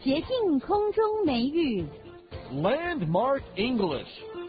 捷径空中美语 Landmark English.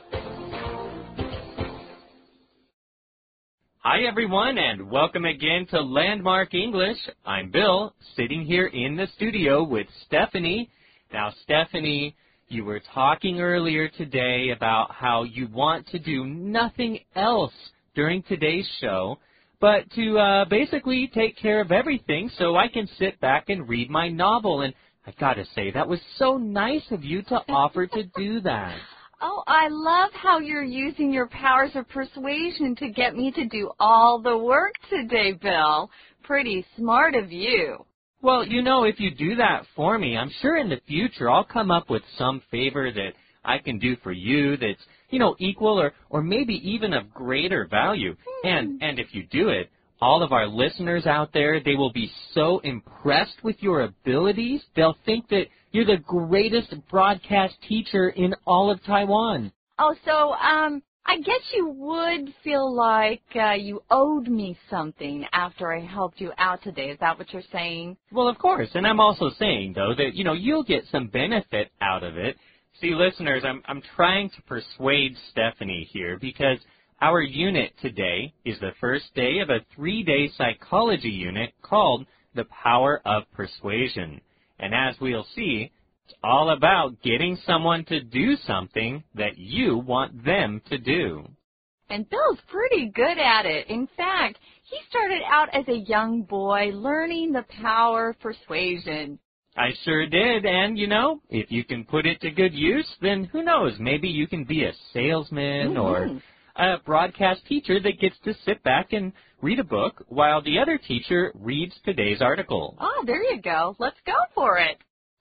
Hi everyone and welcome again to Landmark English. I'm Bill, sitting here in the studio with Stephanie. Now Stephanie, you were talking earlier today about how you want to do nothing else during today's show, but to basically take care of everything so I can sit back and read my novel. And I gotta say, that was so nice of you to offer to do that. Oh, I love how you're using your powers of persuasion to get me to do all the work today, Bill. Pretty smart of you. Well, you know, if you do that for me, I'm sure in the future I'll come up with some favor that I can do for you that's, you know, equal or maybe even of greater value. And if you do it, all of our listeners out there, they will be so impressed with your abilities, they'll think that you're the greatest broadcast teacher in all of Taiwan. Oh, so, I guess you would feel like you owed me something after I helped you out today. Is that what you're saying? Well, of course. And I'm also saying, though, that, you know, you'll get some benefit out of it. See, listeners, I'm trying to persuade Stephanie here because our unit today is the first day of a 3-day psychology unit called The Power of Persuasion. And as we'll see, it's all about getting someone to do something that you want them to do. And Bill's pretty good at it. In fact, he started out as a young boy learning the power of persuasion. I sure did, and you know, if you can put it to good use, then who knows, maybe you can be a salesman or a broadcast teacher that gets to sit back and read a book while the other teacher reads today's article. Oh, there you go. Let's go for it.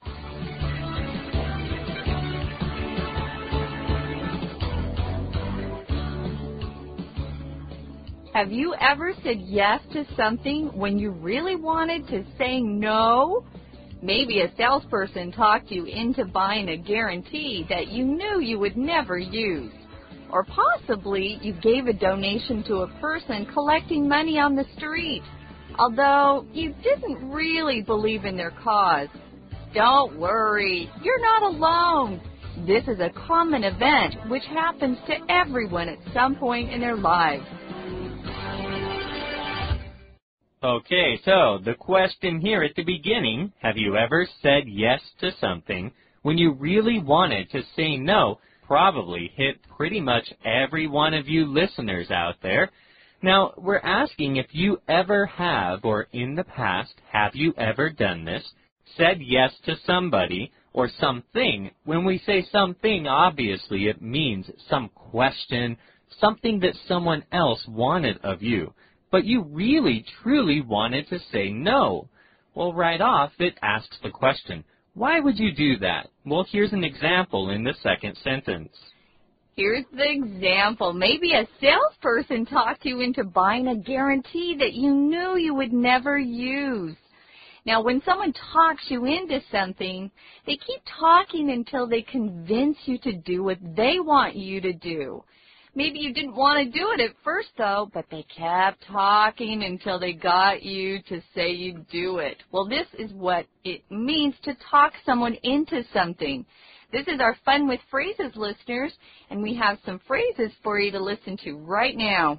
Have you ever said yes to something when you really wanted to say no? Maybe a salesperson talked you into buying a guarantee that you knew you would never use. Or possibly you gave a donation to a person collecting money on the street, although you didn't really believe in their cause. Don't worry, you're not alone. This is a common event which happens to everyone at some point in their lives. Okay, so the question here at the beginning, have you ever said yes to something when you really wanted to say no? Probably hit pretty much every one of you listeners out there. Now, we're asking if you ever have, or in the past, have you ever done this, said yes to somebody or something. When we say something, obviously it means some question, something that someone else wanted of you. But you really, truly wanted to say no. Well, right off, it asks the question, why would you do that? Well, here's an example in the second sentence. Here's the example. Maybe a salesperson talked you into buying a guarantee that you knew you would never use. Now, when someone talks you into something, they keep talking until they convince you to do what they want you to do. Maybe you didn't want to do it at first, though, but they kept talking until they got you to say you'd do it. Well, this is what it means to talk someone into something. This is our Fun with Phrases, listeners, and we have some phrases for you to listen to right now.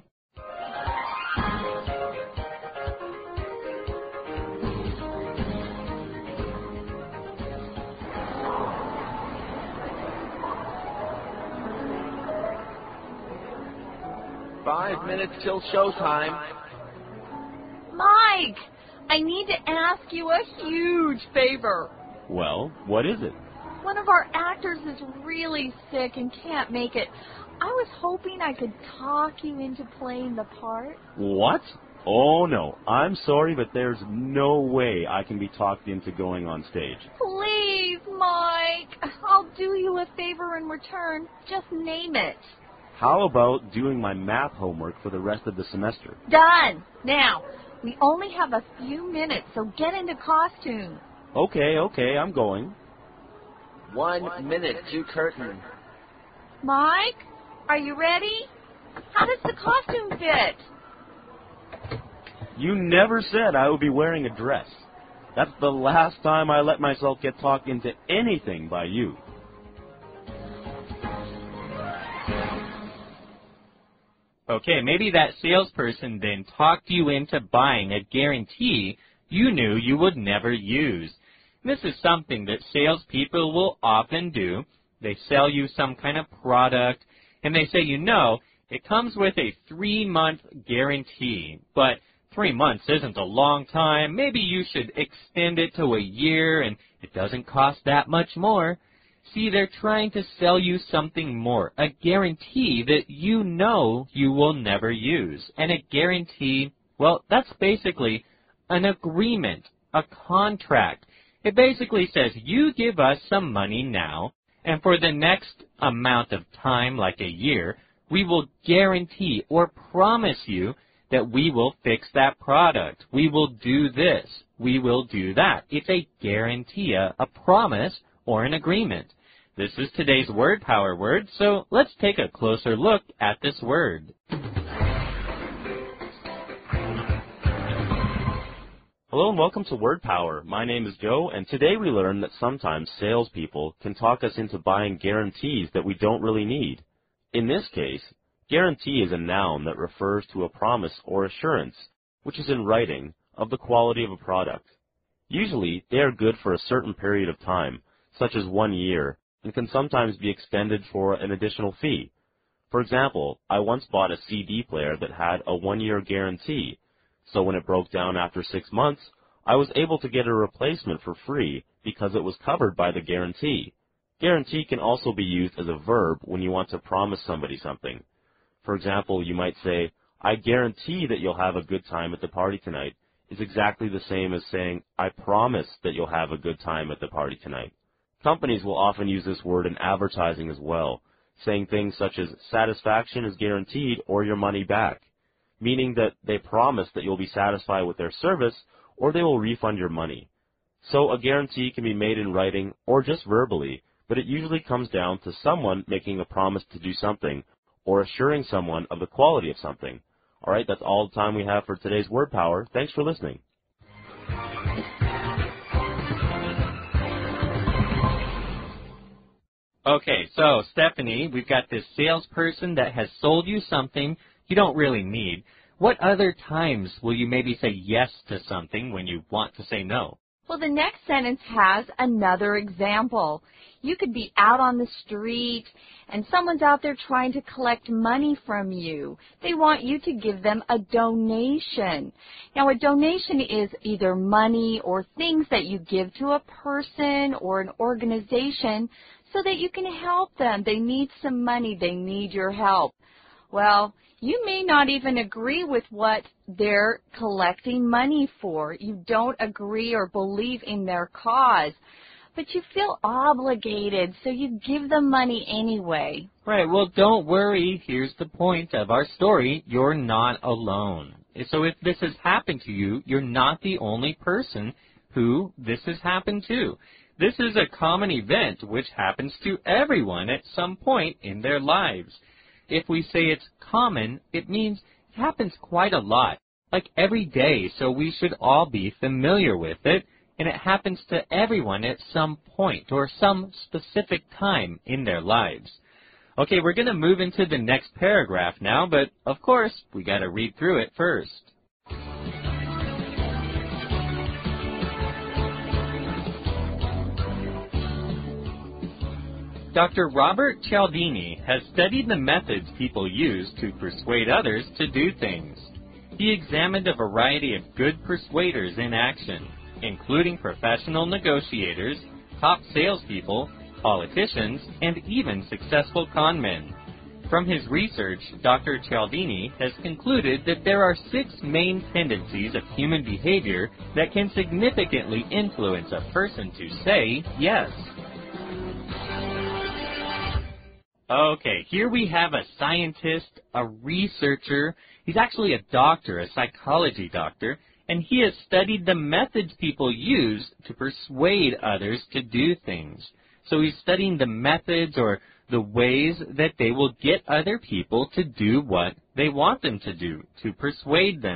Five minutes till showtime. Mike, I need to ask you a huge favor. Well, what is it? One of our actors is really sick and can't make it. I was hoping I could talk you into playing the part. What? Oh, no. I'm sorry, but there's no way I can be talked into going on stage. Please, Mike. I'll do you a favor in return. Just name it. How about doing my math homework for the rest of the semester? Done. Now, we only have a few minutes, so get into costume. Okay, I'm going. 1 minute to curtain. Mike, are you ready? How does the costume fit? You never said I would be wearing a dress. That's the last time I let myself get talked into anything by you. Okay, maybe that salesperson then talked you into buying a guarantee you knew you would never use. This is something that salespeople will often do. They sell you some kind of product, and they say, it comes with a 3-month guarantee, but 3 months isn't a long time. Maybe you should extend it to a year, and it doesn't cost that much more. See, they're trying to sell you something more, a guarantee that you know you will never use. And a guarantee, well, that's basically an agreement, a contract. It basically says you give us some money now, and for the next amount of time, like a year, we will guarantee or promise you that we will fix that product. We will do this. We will do that. It's a guarantee, a promise, or an agreement. This is today's word power word, so let's take a closer look at this word. Hello and welcome to Word Power. My name is Joe, and today we learn that sometimes salespeople can talk us into buying guarantees that we don't really need. In this case, guarantee is a noun that refers to a promise or assurance, which is in writing, of the quality of a product. Usually, they are good for a certain period of time, such as 1 year, and can sometimes be extended for an additional fee. For example, I once bought a CD player that had a 1-year guarantee, so when it broke down after 6 months, I was able to get a replacement for free because it was covered by the guarantee. Guarantee can also be used as a verb when you want to promise somebody something. For example, you might say, I guarantee that you'll have a good time at the party tonight, is exactly the same as saying, I promise that you'll have a good time at the party tonight. Companies will often use this word in advertising as well, saying things such as satisfaction is guaranteed or your money back, meaning that they promise that you'll be satisfied with their service or they will refund your money. So a guarantee can be made in writing or just verbally, but it usually comes down to someone making a promise to do something or assuring someone of the quality of something. All right, that's all the time we have for today's Word Power. Thanks for listening. Okay, so Stephanie, we've got this salesperson that has sold you something you don't really need. What other times will you maybe say yes to something when you want to say no? Well, the next sentence has another example. You could be out on the street and someone's out there trying to collect money from you. They want you to give them a donation. Now, a donation is either money or things that you give to a person or an organization so that you can help them. They need some money. They need your help. Well, you may not even agree with what they're collecting money for. You don't agree or believe in their cause, but you feel obligated, so you give them money anyway. Right, well, don't worry. Here's the point of our story. You're not alone. So if this has happened to you, you're not the only person who this has happened to. This is a common event which happens to everyone at some point in their lives. If we say it's common, it means it happens quite a lot, like every day, so we should all be familiar with it, and it happens to everyone at some point or some specific time in their lives. Okay, we're going to move into the next paragraph now, but of course, we got to read through it first. Dr. Robert Cialdini has studied the methods people use to persuade others to do things. He examined a variety of good persuaders in action, including professional negotiators, top salespeople, politicians, and even successful con men. From his research, Dr. Cialdini has concluded that there are 6 main tendencies of human behavior that can significantly influence a person to say yes. Okay, here we have a scientist, a researcher. He's actually a doctor, a psychology doctor, and he has studied the methods people use to persuade others to do things. So he's studying the methods or the ways that they will get other people to do what they want them to do, to persuade them.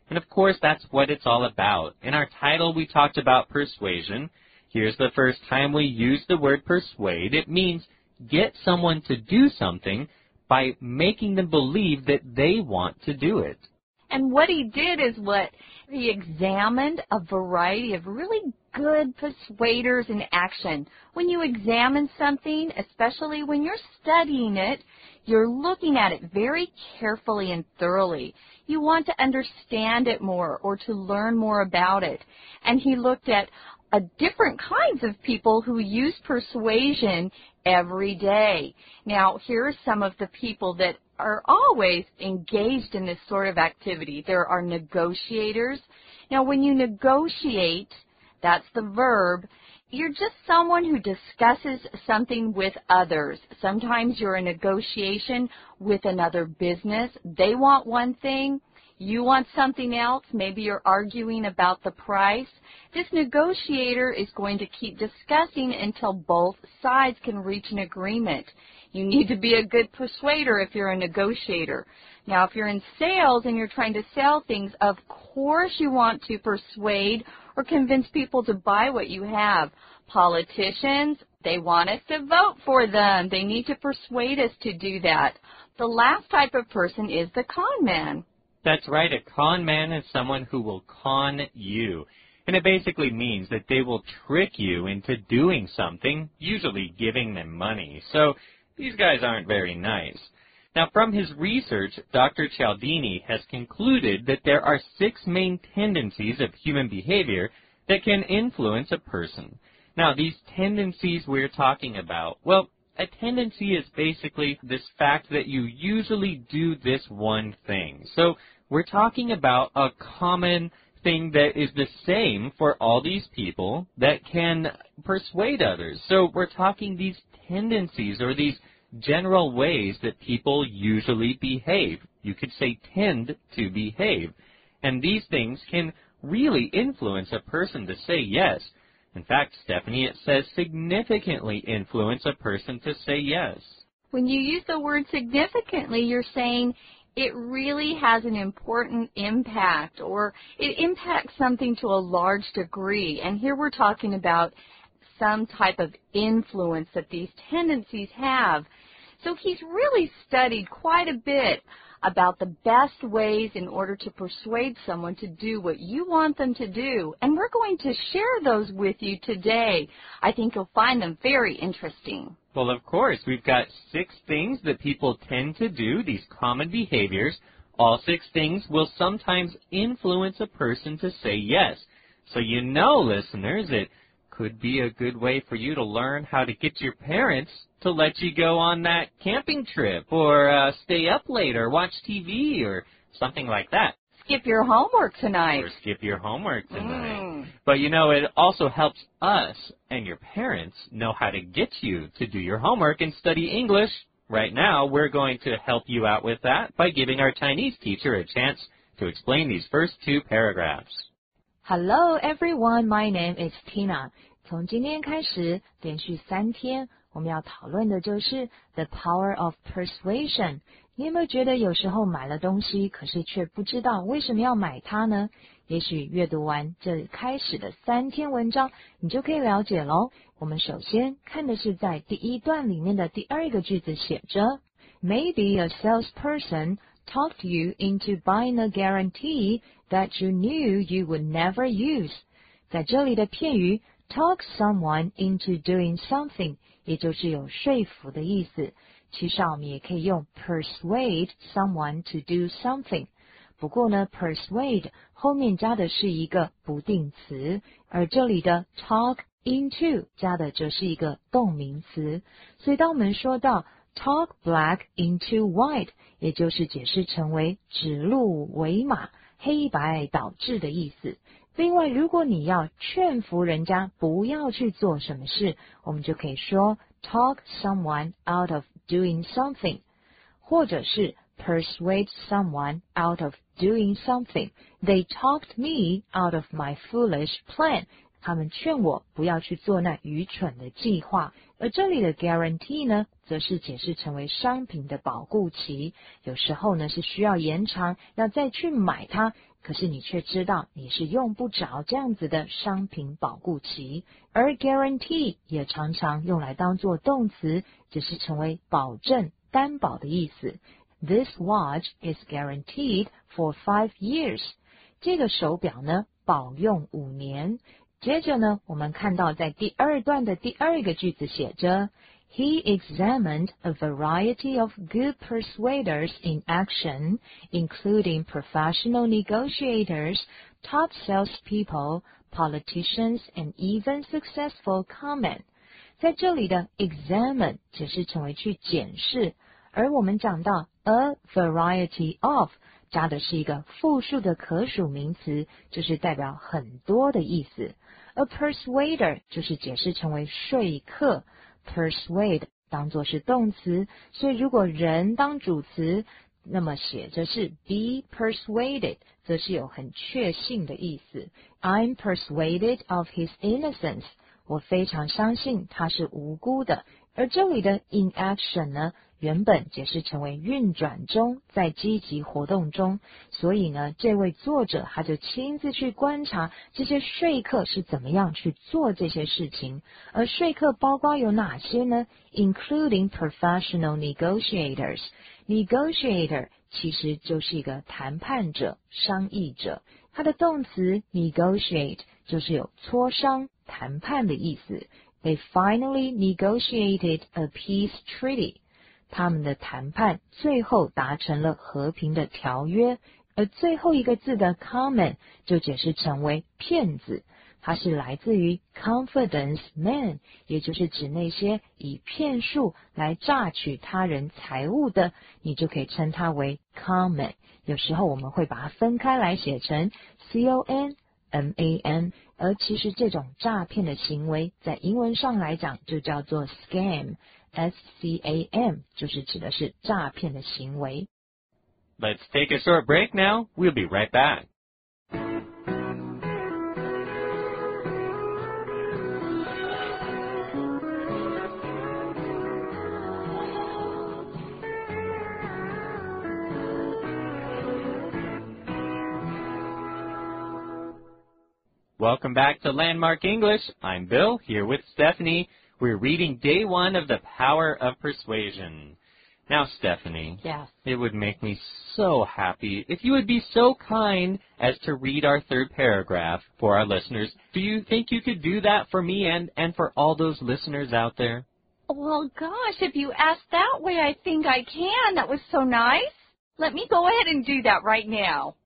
And of course, that's what it's all about. In our title, we talked about persuasion. Here's the first time we use the word persuade. It means get someone to do something by making them believe that they want to do it. And what he did is he examined a variety of really good persuaders in action. When you examine something, especially when you're studying it, you're looking at it very carefully and thoroughly. You want to understand it more or to learn more about it. And he looked at different kinds of people who use persuasion every day. Now, here are some of the people that are always engaged in this sort of activity. There are negotiators. Now, when you negotiate, that's the verb, you're just someone who discusses something with others. Sometimes you're in negotiation with another business. They want one thing. You want something else. Maybe you're arguing about the price. This negotiator is going to keep discussing until both sides can reach an agreement. You need to be a good persuader if you're a negotiator. Now, if you're in sales and you're trying to sell things, of course you want to persuade or convince people to buy what you have. Politicians, they want us to vote for them. They need to persuade us to do that. The last type of person is the con man. That's right. A con man is someone who will con you. And it basically means that they will trick you into doing something, usually giving them money. So these guys aren't very nice. Now, from his research, Dr. Cialdini has concluded that there are 6 main tendencies of human behavior that can influence a person. Now, these tendencies we're talking about, well, a tendency is basically this fact that you usually do this one thing. So we're talking about a common thing that is the same for all these people that can persuade others. So we're talking these tendencies or these general ways that people usually behave. You could say tend to behave. And these things can really influence a person to say yes. In fact, Stephanie, it says significantly influence a person to say yes. When you use the word significantly, you're saying it really has an important impact, or it impacts something to a large degree. And here we're talking about some type of influence that these tendencies have. So he's really studied quite a bit about the best ways in order to persuade someone to do what you want them to do. And we're going to share those with you today. I think you'll find them very interesting. Well, of course, we've got 6 things that people tend to do, these common behaviors. All 6 things will sometimes influence a person to say yes. So you know, listeners, it could be a good way for you to learn how to get your parents to let you go on that camping trip or stay up late or watch TV or something like that. Skip your homework tonight. Or skip your homework tonight. But, you know, it also helps us and your parents know how to get you to do your homework and study English. Right now, we're going to help you out with that by giving our Chinese teacher a chance to explain these first 2 paragraphs. Hello everyone, my name is Tina. 从今天开始，连续3天，我们要讨论的就是 the power of persuasion。你有没有觉得有时候买了东西，可是却不知道为什么要买它呢？也许阅读完这开始的3篇文章，你就可以了解咯。我们首先看的是在第1段里面的第2个句子写着 Maybe a salesperson talked you into buying a guarantee that you knew you would never use. 在这里的片语 talk someone into doing something 也就是有说服的意思。其实我们也可以用 persuade someone to do something。不过呢 persuade 后面加的是一个不定词，而这里的 talk into 加的则是一个动名词。所以当我们说到 talk black into white 也就是解释成为指鹿为马，黑白导致的意思。另外，如果你要劝服人家不要去做什么事，我们就可以说 talk someone out of doing something， 或者是 persuade someone out of doing something. They talked me out of my foolish plan. 他们劝我不要去做那愚蠢的计划。而这里的 guarantee 呢，则是解释成为商品的保固期，有时候呢是需要延长，要再去买它， 可是你却知道你是用不着这样子的商品保固期。而 guarantee 也常常用来当作动词，只是成为保证、担保的意思。This watch is guaranteed for 5 years. 这个手表呢，保用5年。接着呢，我们看到在第二段的第二个句子写着He examined a variety of good persuaders in action, including professional negotiators, top salespeople, politicians, and even successful conmen. 在这里的 examine 只是成为去检视，而我们讲到 a variety of 加的是一个复数的可数名词，就是代表很多的意思。A persuader 就是解释成为说客。Persuade 当作是动词，所以如果人当主词，那么写着是 be persuaded， 则是有很确信的意思。I'm persuaded of his innocence， 我非常相信他是无辜的。而这里的 in action 呢，原本解释成为运转中，在积极活动中，所以呢，这位作者他就亲自去观察这些说客是怎么样去做这些事情。而说客包括有哪些呢？ Including professional negotiators. Negotiator 其实就是一个谈判者、商议者，它的动词 negotiate 就是有磋商、谈判的意思。They finally negotiated a peace treaty. 他们的谈判最后达成了和平的条约，而最后一个字的 common 就解释成为骗子，它是来自于 confidence man， 也就是指那些以骗术来榨取他人财物的，你就可以称它为 common。有时候我们会把它分开来写成 CONMAN， 而其实这种诈骗的行为在英文上来讲就叫做 scam，SCAM 就是指的是诈骗的行为。 Let's take a short break now. We'll be right back. Welcome back to Landmark English. I'm Bill, here with Stephanie. We're reading day 1 of The Power of Persuasion. Now, Stephanie, Yes. It would make me so happy if you would be so kind as to read our third paragraph for our listeners. Do you think you could do that for me and for all those listeners out there? Well, gosh, if you ask that way, I think I can. That was so nice. Let me go ahead and do that right now.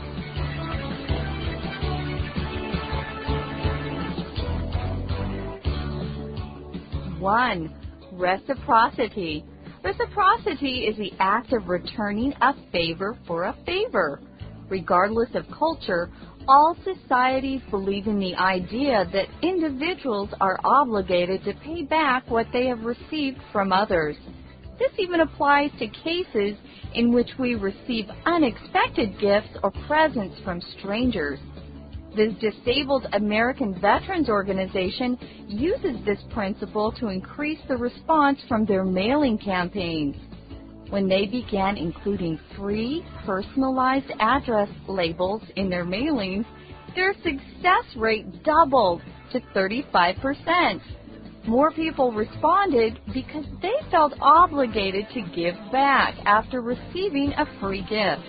One, reciprocity. Reciprocity is the act of returning a favor for a favor. Regardless of culture, all societies believe in the idea that individuals are obligated to pay back what they have received from others. This even applies to cases in which we receive unexpected gifts or presents from strangers. The Disabled American Veterans Organization uses this principle to increase the response from their mailing campaigns. When they began including free, personalized address labels in their mailings, their success rate doubled to 35%. More people responded because they felt obligated to give back after receiving a free gift.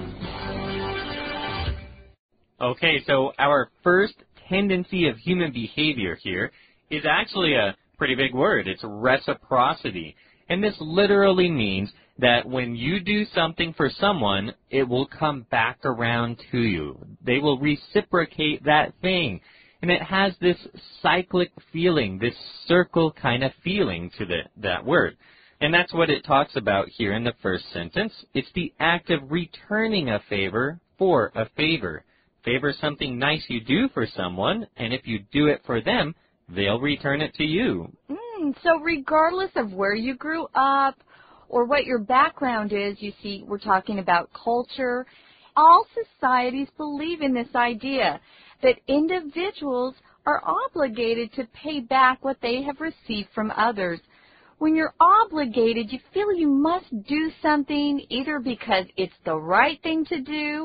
Okay, so our first tendency of human behavior here is actually a pretty big word. It's reciprocity. And this literally means that when you do something for someone, it will come back around to you. They will reciprocate that thing. And it has this cyclic feeling, this circle kind of feeling to that word. And that's what it talks about here in the first sentence. It's the act of returning a favor for a favor. Favor something nice you do for someone, and if you do it for them, they'll return it to you. So regardless of where you grew up or what your background is, you see, we're talking about culture. All societies believe in this idea that individuals are obligated to pay back what they have received from others. When you're obligated, you feel you must do something either because it's the right thing to do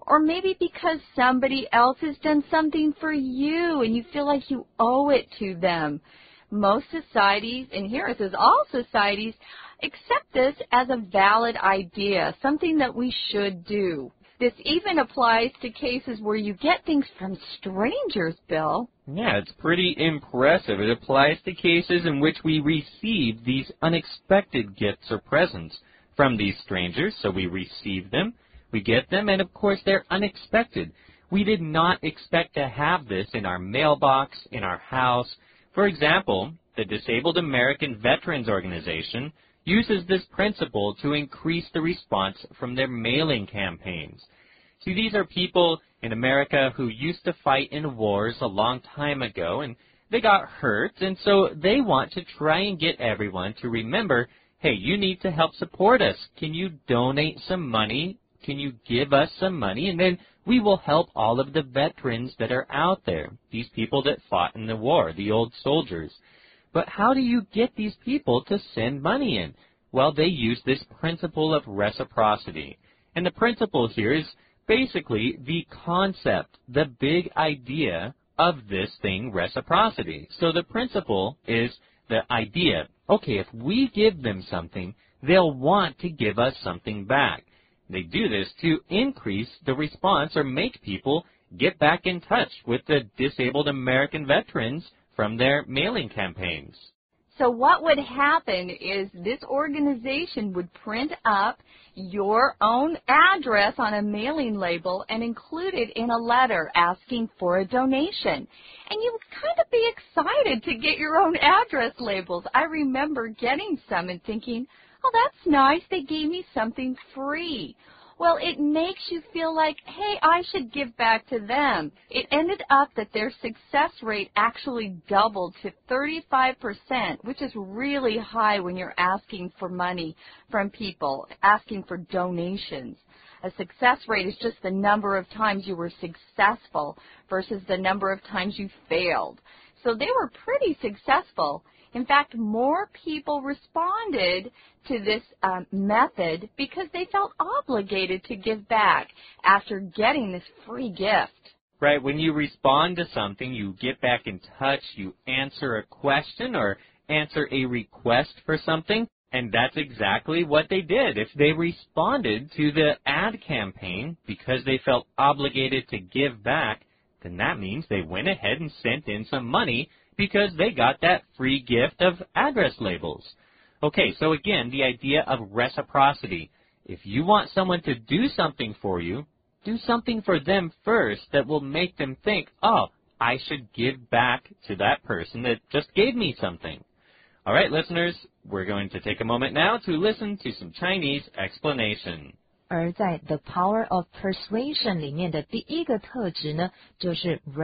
Or maybe because somebody else has done something for you and you feel like you owe it to them. Most societies, and here it says all societies, accept this as a valid idea, something that we should do. This even applies to cases where you get things from strangers, Bill. Yeah, it's pretty impressive. It applies to cases in which we receive these unexpected gifts or presents from these strangers. So we receive them, we get them, and of course they're unexpected. We did not expect to have this in our mailbox, in our house. For example, the Disabled American Veterans Organization uses this principle to increase the response from their mailing campaigns. See, these are people in America who used to fight in wars a long time ago, and they got hurt, and so they want to try and get everyone to remember, hey, you need to help support us. Can you donate some money? Can you give us some money? And then we will help all of the veterans that are out there, these people that fought in the war, the old soldiers. But how do you get these people to send money in? Well, they use this principle of reciprocity. And the principle here is basically the concept, the big idea of this thing, reciprocity. So the principle is the idea. Okay, if we give them something, they'll want to give us something back. They do this to increase the response or make people get back in touch with the Disabled American Veterans from their mailing campaigns. So what would happen is this organization would print up your own address on a mailing label and include it in a letter asking for a donation. And you would kind of be excited to get your own address labels. I remember getting some and thinking, oh, that's nice, they gave me something free. Well, it makes you feel like, hey, I should give back to them. It ended up that their success rate actually doubled to 35%, which is really high when you're asking for money from people, asking for donations. A success rate is just the number of times you were successful versus the number of times you failed. So they were pretty successful. In fact, more people responded to this method because they felt obligated to give back after getting this free gift. Right, when you respond to something, you get back in touch, you answer a question or answer a request for something, and that's exactly what they did. If they responded to the ad campaign because they felt obligated to give back, then that means they went ahead and sent in some money because they got that free gift of address labels. Okay, so again, the idea of reciprocity. If you want someone to do something for you, do something for them first that will make them think, oh, I should give back to that person that just gave me something. All right, listeners, we're going to take a moment now to listen to some Chinese explanation. 而在 The Power of Persuasion 里面的第一个特质呢，就是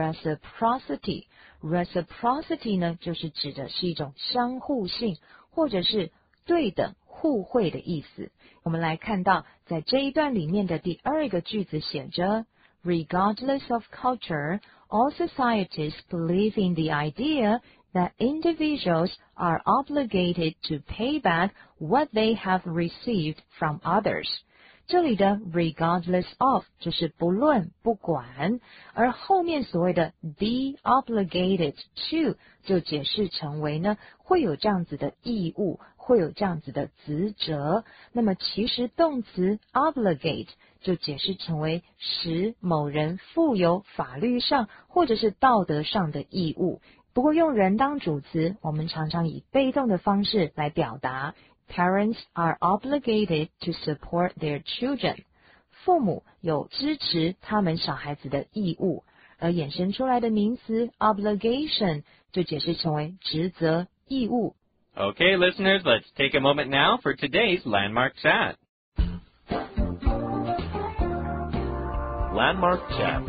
reciprocity。reciprocity 呢，就是指的是一种相互性，或者是对等、互惠的意思。我们来看到，在这一段里面的第二个句子写着 Regardless of culture, all societies believe in the idea that individuals are obligated to pay back what they have received from others. 这里的 regardless of 就是不论不管，而后面所谓的 be obligated to 就解释成为呢会有这样子的义务，会有这样子的职责。那么其实动词 obligate 就解释成为使某人负有法律上或者是道德上的义务。不过用人当主词，我们常常以被动的方式来表达。Parents are obligated to support their children. 父母有支持他们小孩子的义务，而衍生出来的名词 obligation 就解释成为职责、义务。 Okay, listeners, let's take a moment now for today's Landmark Chat. Landmark Chat.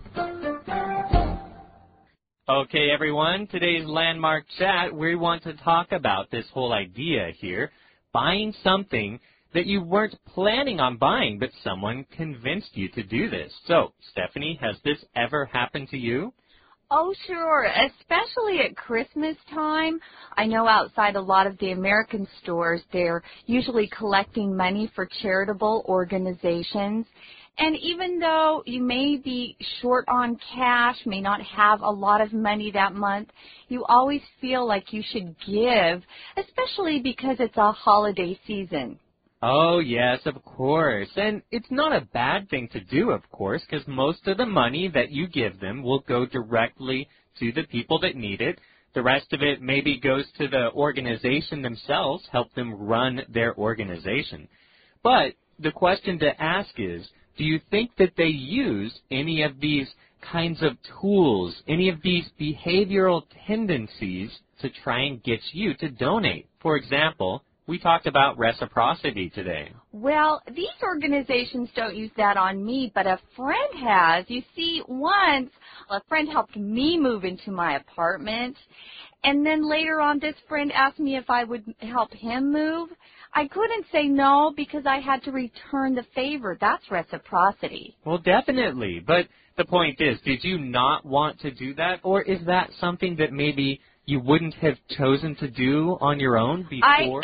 Okay, everyone, today's Landmark Chat, we want to talk about this whole idea here. Buying something that you weren't planning on buying, but someone convinced you to do this. So, Stephanie, has this ever happened to you? Oh, sure, especially at Christmas time. I know outside a lot of the American stores, they're usually collecting money for charitable organizations. And even though you may be short on cash, may not have a lot of money that month, you always feel like you should give, especially because it's a holiday season. Oh, yes, of course. And it's not a bad thing to do, of course, because most of the money that you give them will go directly to the people that need it. The rest of it maybe goes to the organization themselves, help them run their organization. But the question to ask is, do you think that they use any of these kinds of tools, any of these behavioral tendencies to try and get you to donate? For example, we talked about reciprocity today. Well, these organizations don't use that on me, but a friend has. You see, once a friend helped me move into my apartment, and then later on this friend asked me if I would help him move. I couldn't say no because I had to return the favor. That's reciprocity. Well, definitely. But the point is, did you not want to do that, or is that something that maybe you wouldn't have chosen to do on your own before?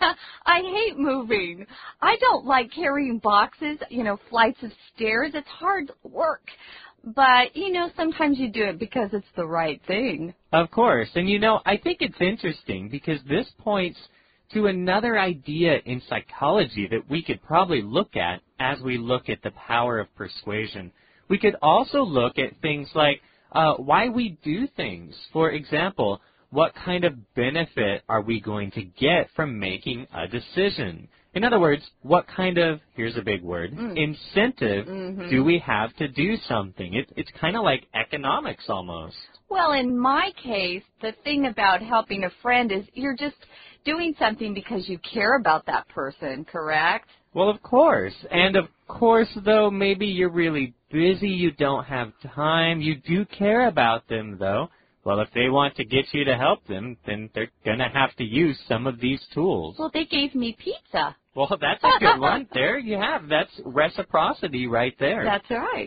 I hate moving. I don't like carrying boxes, flights of stairs. It's hard work. But, sometimes you do it because it's the right thing. Of course. And, I think it's interesting because this points to another idea in psychology that we could probably look at as we look at the power of persuasion. We could also look at things like why we do things. For example, what kind of benefit are we going to get from making a decision? In other words, what kind of, here's a big word, incentive do we have to do something? It's kind of like economics almost. Well, in my case, the thing about helping a friend is you're just doing something because you care about that person, correct? Well, of course. And of course, though, maybe you're really busy, you don't have time, you do care about them, though. Well, if they want to get you to help them, then they're going to have to use some of these tools. Well, they gave me pizza. Well, that's a good one. There you have. That's reciprocity right there. That's right.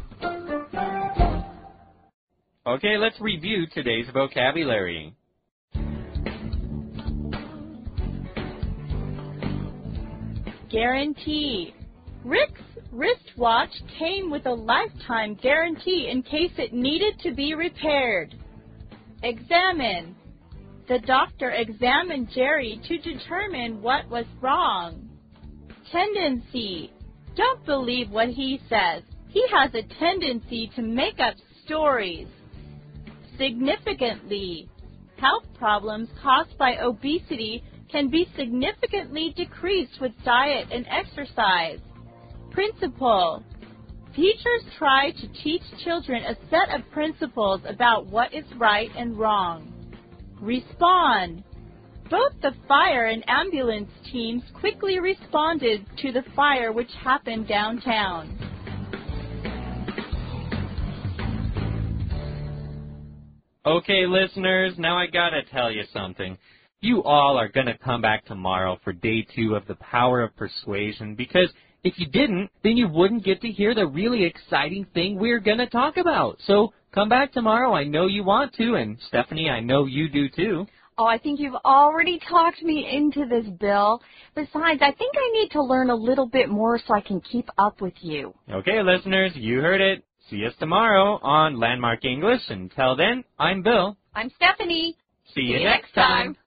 Okay, let's review today's vocabulary. Guarantee. Rick's wristwatch came with a lifetime guarantee in case it needed to be repaired. Examine. The doctor examined Jerry to determine what was wrong. Tendency. Don't believe what he says. He has a tendency to make up stories. Significantly. Health problems caused by obesity can be significantly decreased with diet and exercise. Principle. Teachers try to teach children a set of principles about what is right and wrong. Respond. Both the fire and ambulance teams quickly responded to the fire which happened downtown. Okay, listeners, now I gotta tell you something. You all are gonna come back tomorrow for day 2 of the power of persuasion, because if you didn't, then you wouldn't get to hear the really exciting thing we're gonna talk about. So come back tomorrow. I know you want to, and Stephanie, I know you do too. Oh, I think you've already talked me into this, Bill. Besides, I think I need to learn a little bit more so I can keep up with you. Okay, listeners, you heard it. See us tomorrow on Landmark English. Until then, I'm Bill. I'm Stephanie. See you next time.